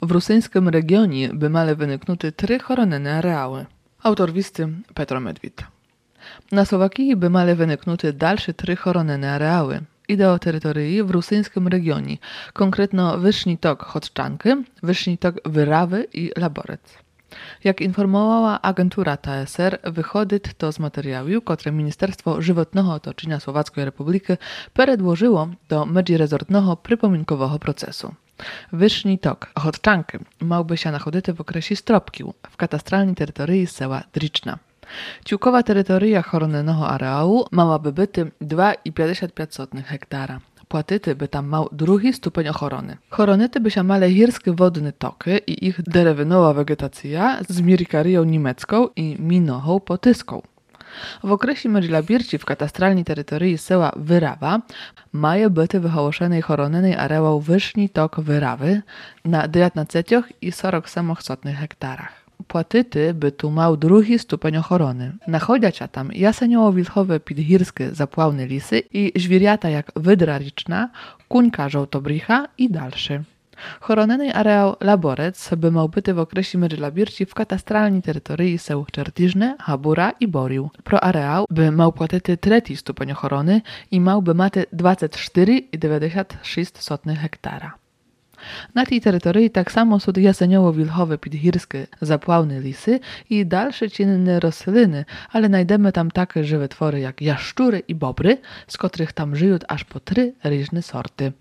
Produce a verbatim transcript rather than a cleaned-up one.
В русинському регіоні би мали виникнути три хоронені ареали. Автор вісти Петро Медвід. На Словакії би мали виникнути дальше три хоронені ареали. Idę o terytorii w rusyńskim regionie, konkretno Wyższy Tok Chodczanki, Wyższy Tok Wyrawy i Laborec. Jak informowała agentura T S R, wychodzi to z materiału, które Ministerstwo Żywotnego Otoczenia Słowackiej Republiki przedłożyło do międzyrezortnego przypominkowego procesu. Wyższy Tok Chodczanki miałby się nachodzić w okresie stropkiu w katastralnej terytorii sela Driczna. Ciukowa terytoria choronenego areału miałaby być dwa i pięćdziesiąt pięć sotnych hektara. Płatyty by tam miał drugi stupień ochrony. Choronity by się male hirskie wodne toky i ich derewinowa wegetacja z mirikarią niemiecką i minochą potyską. W okresie Medźlabirci w katastralnej terytorii sela Wyrawa mają być wyhołoszony choronenej areał Wyższy Tok Wyrawy na dziewiętnaście i czterdzieści sotnych hektarach. Płatyty by tu miał drugi stupień ochrony. Nachodzić się tam jaseniowo-wilchowe podgórskie zapławne lisy i zwierzęta jak wydra riczna, kuńka żołtobricha i dalsze. Choroneny areał Laborec by miał być w okresie Medźlabirci w katastralnej terytorii seł Czertiżne, Habura i Borił. Pro areał by miał płatyty trzeci stupień ochrony i miał by mać dwadzieścia cztery i dziewięćdziesiąt sześć sotnych hektara. Na tej terytorii tak samo są jaseniowo-wilchowe podgórskie zapławne lisy i dalsze cienne rośliny, ale znajdziemy tam takie żywe twory jak jaszczury i bobry, z których tam żyją aż po trzy różne sorty.